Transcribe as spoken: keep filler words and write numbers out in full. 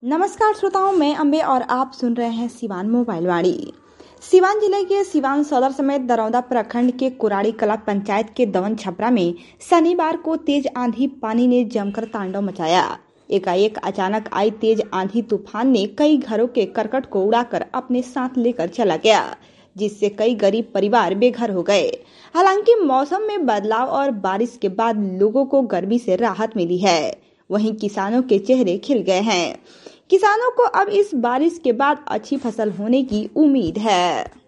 नमस्कार श्रोताओं, मैं अम्बे और आप सुन रहे हैं सिवान मोबाइल वाणी। सिवान जिले के सिवान सदर समेत दरौदा प्रखंड के कुराड़ी कला पंचायत के दवन छपरा में शनिवार को तेज आंधी पानी ने जमकर तांडव मचाया। एकाएक अचानक आई तेज आंधी तूफान ने कई घरों के करकट को उड़ाकर अपने साथ लेकर चला गया, जिससे कई गरीब परिवार बेघर हो गए। हालांकि मौसम में बदलाव और बारिश के बाद लोगों को गर्मी से राहत मिली है, वहीं किसानों के चेहरे खिल गए हैं। किसानों को अब इस बारिश के बाद अच्छी फसल होने की उम्मीद है।